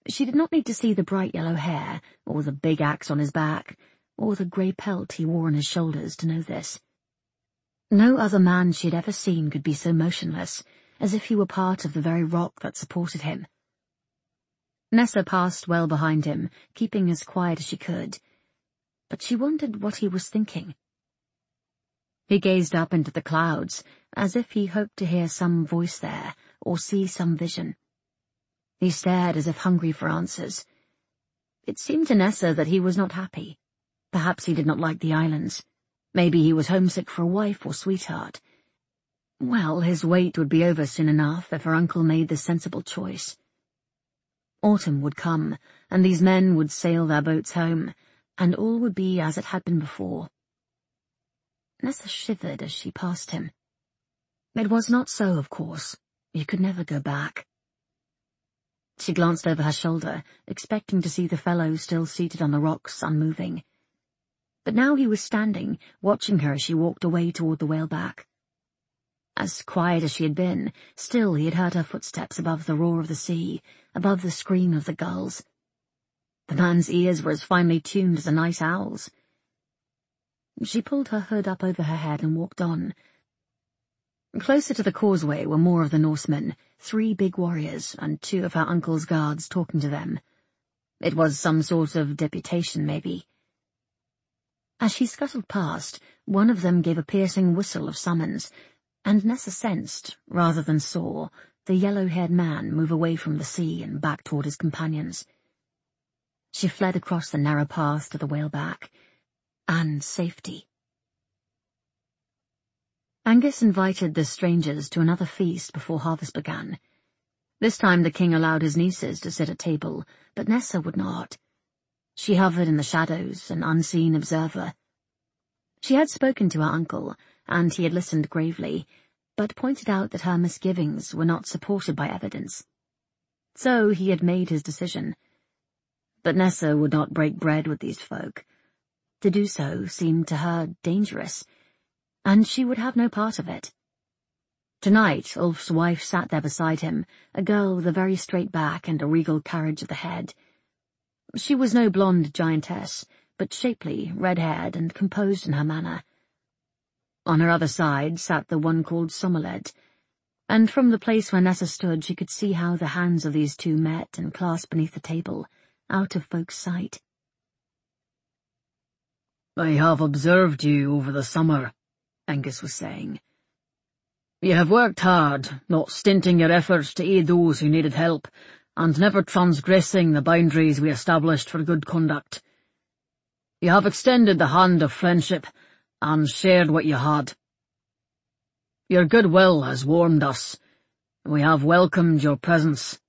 She did not need to see the bright yellow hair, or the big axe on his back, or the grey pelt he wore on his shoulders to know this. No other man she had ever seen could be so motionless, as if he were part of the very rock that supported him. Nessa passed well behind him, keeping as quiet as she could, but she wondered what he was thinking. He gazed up into the clouds, as if he hoped to hear some voice there, or see some vision. He stared as if hungry for answers. It seemed to Nessa that he was not happy. Perhaps he did not like the islands. Maybe he was homesick for a wife or sweetheart. Well, his wait would be over soon enough if her uncle made the sensible choice. Autumn would come, and these men would sail their boats home, and all would be as it had been before. Nessa shivered as she passed him. It was not so, of course. You could never go back. She glanced over her shoulder, expecting to see the fellow still seated on the rocks, unmoving. But now he was standing, watching her as she walked away toward the whaleback. As quiet as she had been, still he had heard her footsteps above the roar of the sea, above the scream of the gulls. The man's ears were as finely tuned as a night owl's. She pulled her hood up over her head and walked on. Closer to the causeway were more of the Norsemen, three big warriors, and two of her uncle's guards talking to them. It was some sort of deputation, maybe. As she scuttled past, one of them gave a piercing whistle of summons, and Nessa sensed, rather than saw, the yellow-haired man move away from the sea and back toward his companions. She fled across the narrow path to the whaleback, and safety. Angus invited the strangers to another feast before harvest began. This time the king allowed his nieces to sit at table, but Nessa would not. She hovered in the shadows, an unseen observer. She had spoken to her uncle, and he had listened gravely, but pointed out that her misgivings were not supported by evidence. So he had made his decision. But Nessa would not break bread with these folk. To do so seemed to her dangerous, and she would have no part of it. Tonight Ulf's wife sat there beside him, a girl with a very straight back and a regal carriage of the head. She was no blonde giantess, but shapely, red-haired, and composed in her manner. On her other side sat the one called Somerled, and from the place where Nessa stood she could see how the hands of these two met and clasped beneath the table, out of folks' sight. "I have observed you over the summer," Angus was saying. "You have worked hard, not stinting your efforts to aid those who needed help, and never transgressing the boundaries we established for good conduct. You have extended the hand of friendship, and shared what you had. Your goodwill has warmed us, and we have welcomed your presence."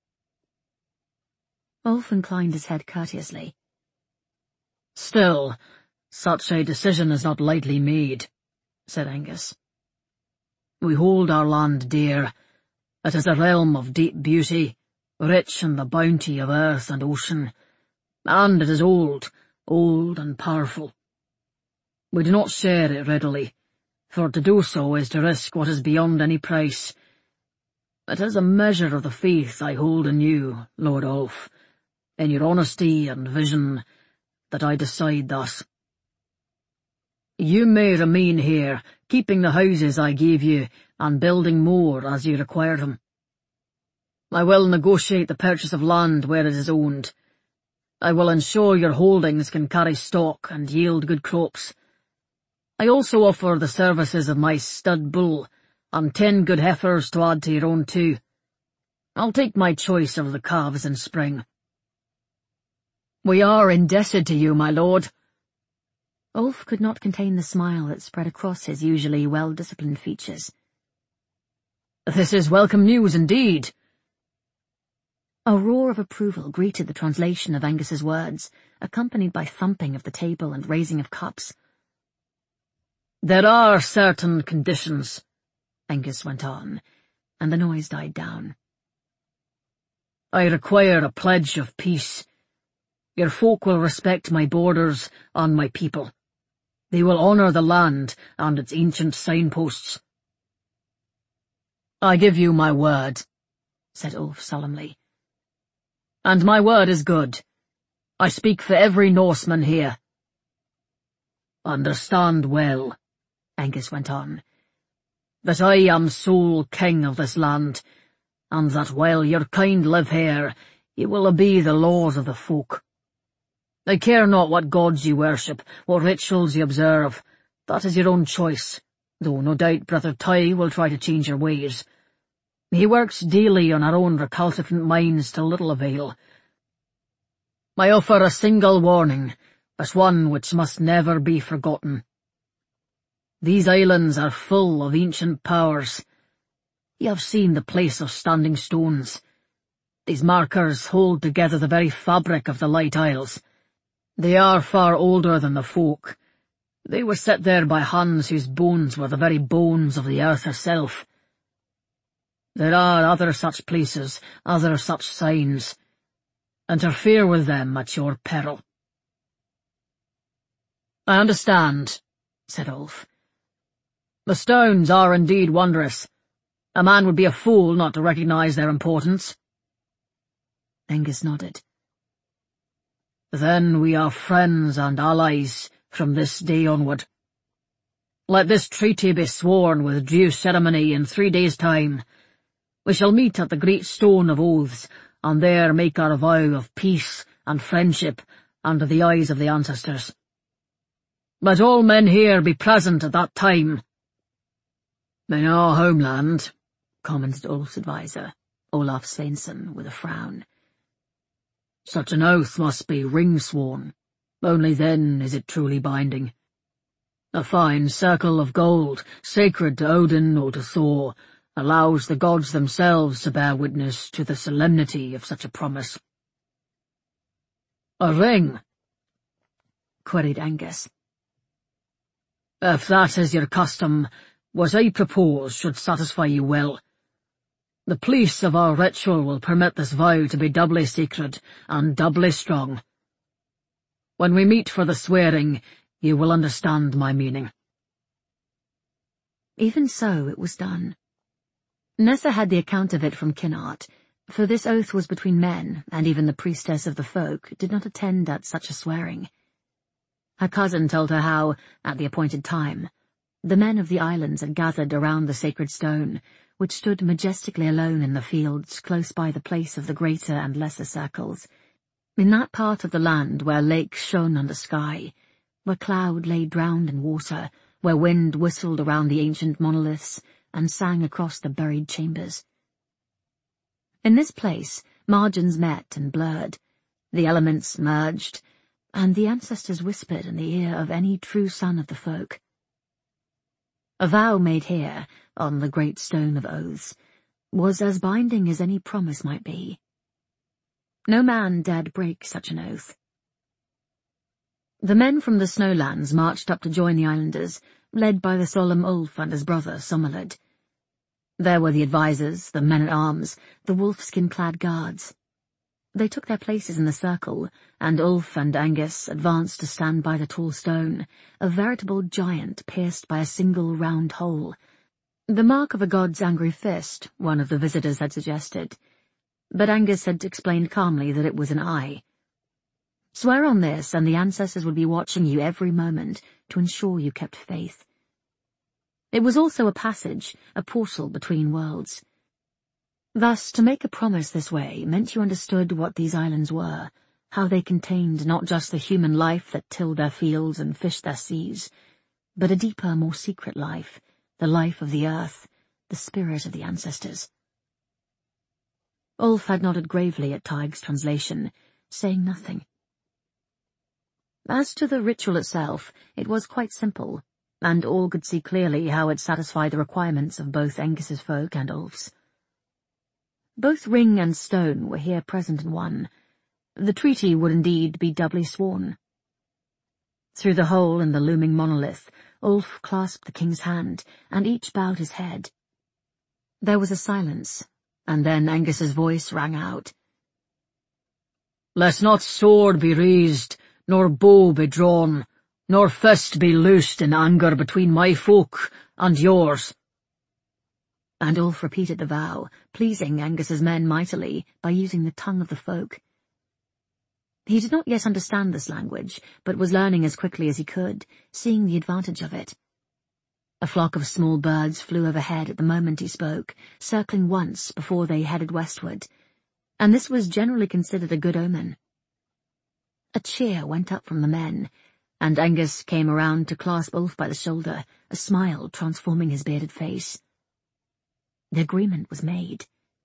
Ulf inclined his head courteously. "Still, such a decision is not lightly made," said Angus. "We hold our land dear. It is a realm of deep beauty, rich in the bounty of earth and ocean, and it is old, old and powerful. We do not share it readily, for to do so is to risk what is beyond any price. It is a measure of the faith I hold in you, Lord Ulf, in your honesty and vision, that I decide thus. You may remain here, keeping the houses I gave you, and building more as you require them. I will negotiate the purchase of land where it is owned. I will ensure your holdings can carry stock and yield good crops. I also offer the services of my stud bull, and ten good heifers to add to your own too. I'll take my choice of the calves in spring." "We are indebted to you, my lord." Ulf could not contain the smile that spread across his usually well-disciplined features. "This is welcome news indeed." A roar of approval greeted the translation of Angus's words, accompanied by thumping of the table and raising of cups. "There are certain conditions," Angus went on, and the noise died down. "I require a pledge of peace. Your folk will respect my borders and my people. They will honour the land and its ancient signposts." "I give you my word," said Ulf solemnly. And my word is good. I speak for every Norseman here. Understand well, Angus went on, that I am sole king of this land, and that while your kind live here, ye will obey the laws of the folk. I care not what gods ye worship, what rituals ye observe. That is your own choice, though no doubt Brother Ty will try to change your ways. He works daily on our own recalcitrant minds to little avail. I offer a single warning, but one which must never be forgotten. These islands are full of ancient powers. Ye have seen the place of standing stones. These markers hold together the very fabric of the Light Isles. They are far older than the folk. They were set there by hands whose bones were the very bones of the earth herself. There are other such places, other such signs. Interfere with them at your peril. I understand, said Ulf. The stones are indeed wondrous. A man would be a fool not to recognize their importance. Angus nodded. Then we are friends and allies from this day onward. Let this treaty be sworn with due ceremony in three days' time. We shall meet at the great stone of oaths, and there make our vow of peace and friendship under the eyes of the ancestors. Let all men here be present at that time. In our homeland, commented Ulf's adviser, Olaf Sveinsson, with a frown, such an oath must be ring-sworn. Only then is it truly binding. A fine circle of gold, sacred to Odin or to Thor, allows the gods themselves to bear witness to the solemnity of such a promise. A ring? Queried Angus. If that is your custom, what I propose should satisfy you well. The police of our ritual will permit this vow to be doubly sacred and doubly strong. When we meet for the swearing, you will understand my meaning. Even so, it was done. Nessa had the account of it from Kinnart, for this oath was between men, and even the priestess of the folk did not attend at such a swearing. Her cousin told her how, at the appointed time, the men of the islands had gathered around the sacred stone, which stood majestically alone in the fields close by the place of the greater and lesser circles, in that part of the land where lake shone under sky, where cloud lay drowned in water, where wind whistled around the ancient monoliths and sang across the buried chambers. In this place, margins met and blurred, the elements merged, and the ancestors whispered in the ear of any true son of the folk. A vow made here, on the great stone of oaths, was as binding as any promise might be. No man dared break such an oath. The men from the Snowlands marched up to join the islanders, led by the solemn Ulf and his brother Somerled. There were the advisers, the men-at-arms, the wolfskin-clad guards. They took their places in the circle, and Ulf and Angus advanced to stand by the tall stone, a veritable giant pierced by a single round hole, the mark of a god's angry fist, one of the visitors had suggested, but Angus had explained calmly that it was an eye. Swear on this, and the ancestors would be watching you every moment to ensure you kept faith. It was also a passage, a portal between worlds. Thus, to make a promise this way meant you understood what these islands were, how they contained not just the human life that tilled their fields and fished their seas, but a deeper, more secret life, the life of the earth, the spirit of the ancestors. Ulf had nodded gravely at Tig's translation, saying nothing. As to the ritual itself, it was quite simple, and all could see clearly how it satisfied the requirements of both Angus's folk and Ulf's. Both ring and stone were here present in one. The treaty would indeed be doubly sworn. Through the hole in the looming monolith, Ulf clasped the king's hand, and each bowed his head. There was a silence, and then Angus's voice rang out. Let not sword be raised, nor bow be drawn, nor fist be loosed in anger between my folk and yours. And Ulf repeated the vow, pleasing Angus's men mightily by using the tongue of the folk, He did not yet understand this language, but was learning as quickly as he could, seeing the advantage of it. A flock of small birds flew overhead at the moment he spoke, circling once before they headed westward, and this was generally considered a good omen. A cheer went up from the men, and Angus came around to clasp Ulf by the shoulder, a smile transforming his bearded face. The agreement was made.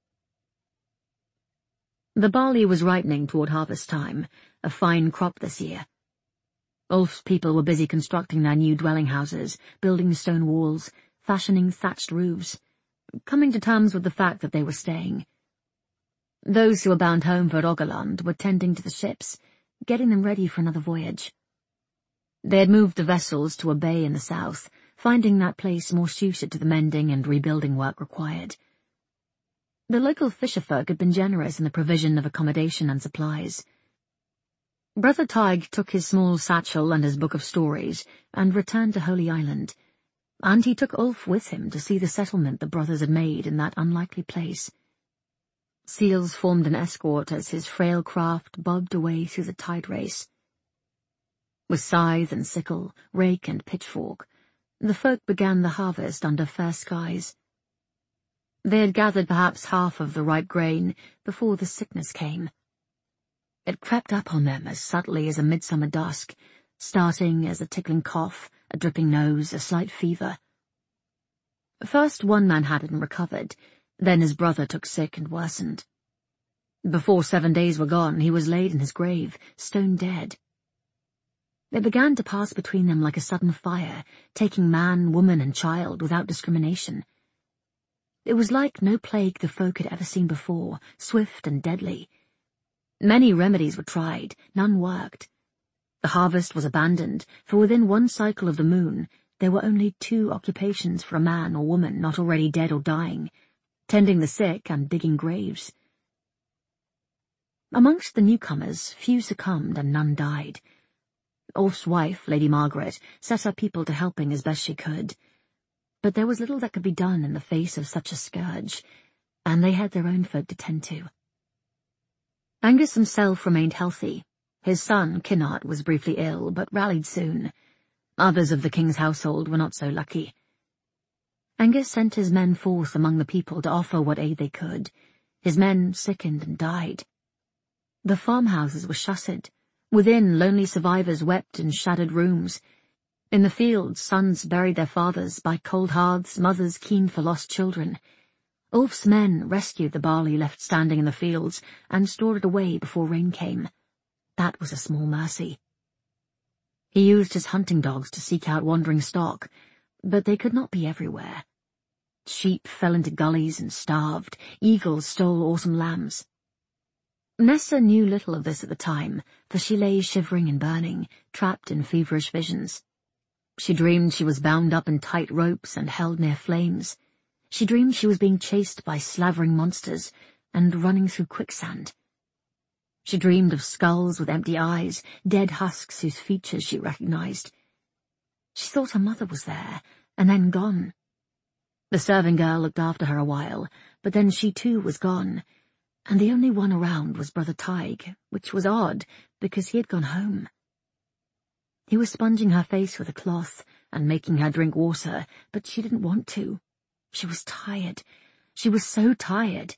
The barley was ripening toward harvest time, a fine crop this year. Ulf's people were busy constructing their new dwelling houses, building stone walls, fashioning thatched roofs, coming to terms with the fact that they were staying. Those who were bound home for Rogaland were tending to the ships, getting them ready for another voyage. They had moved the vessels to a bay in the south, finding that place more suited to the mending and rebuilding work required. The local fisherfolk had been generous in the provision of accommodation and supplies. Brother Tig took his small satchel and his book of stories and returned to Holy Island, and he took Ulf with him to see the settlement the brothers had made in that unlikely place. Seals formed an escort as his frail craft bobbed away through the tide race. With scythe and sickle, rake and pitchfork, the folk began the harvest under fair skies. They had gathered perhaps half of the ripe grain before the sickness came. It crept up on them as subtly as a midsummer dusk, starting as a tickling cough, a dripping nose, a slight fever. First one man had it and recovered, then his brother took sick and worsened. Before seven days were gone, he was laid in his grave, stone dead. It began to pass between them like a sudden fire, taking man, woman, and child without discrimination. It was like no plague the folk had ever seen before, swift and deadly. Many remedies were tried, none worked. The harvest was abandoned, for within one cycle of the moon there were only two occupations for a man or woman not already dead or dying, tending the sick and digging graves. Amongst the newcomers, few succumbed and none died. Ulf's wife, Lady Margaret, set her people to helping as best she could. But there was little that could be done in the face of such a scourge, and they had their own folk to tend to. Angus himself remained healthy. His son, Kinnart, was briefly ill, but rallied soon. Others of the king's household were not so lucky. Angus sent his men forth among the people to offer what aid they could. His men sickened and died. The farmhouses were shuttered. Within, lonely survivors wept in shattered rooms. In the fields, sons buried their fathers by cold hearths, mothers keen for lost children. Ulf's men rescued the barley left standing in the fields and stored it away before rain came. That was a small mercy. He used his hunting dogs to seek out wandering stock, but they could not be everywhere. Sheep fell into gullies and starved. Eagles stole autumn lambs. Nessa knew little of this at the time, for she lay shivering and burning, trapped in feverish visions. She dreamed she was bound up in tight ropes and held near flames. She dreamed she was being chased by slavering monsters and running through quicksand. She dreamed of skulls with empty eyes, dead husks whose features she recognized. She thought her mother was there, and then gone. The serving girl looked after her a while, but then she too was gone, and the only one around was Brother Tig, which was odd, because he had gone home. He was sponging her face with a cloth and making her drink water, but she didn't want to. She was tired. She was so tired.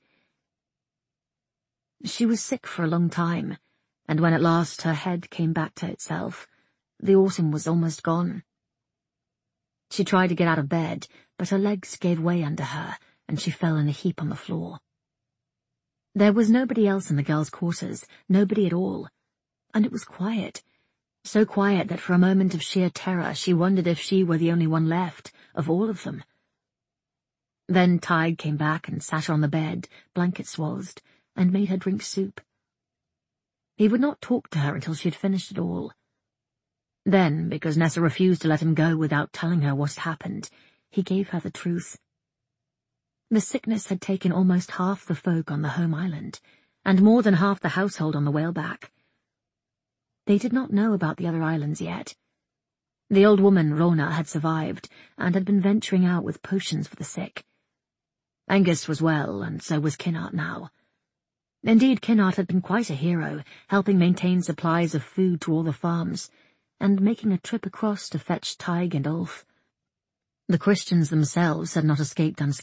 She was sick for a long time, and when at last her head came back to itself, the autumn was almost gone. She tried to get out of bed, but her legs gave way under her, and she fell in a heap on the floor. There was nobody else in the girls' quarters, nobody at all, and it was quiet, so quiet that for a moment of sheer terror she wondered if she were the only one left, of all of them. Then Tig came back and sat her on the bed, blanket swathed, and made her drink soup. He would not talk to her until she had finished it all. Then, because Nessa refused to let him go without telling her what had happened, he gave her the truth. The sickness had taken almost half the folk on the home island, and more than half the household on the whaleback. They did not know about the other islands yet. The old woman, Rona, had survived, and had been venturing out with potions for the sick. Angus was well, and so was Kinnart now. Indeed, Kinnart had been quite a hero, helping maintain supplies of food to all the farms, and making a trip across to fetch Tig and Ulf. The Christians themselves had not escaped unscathed.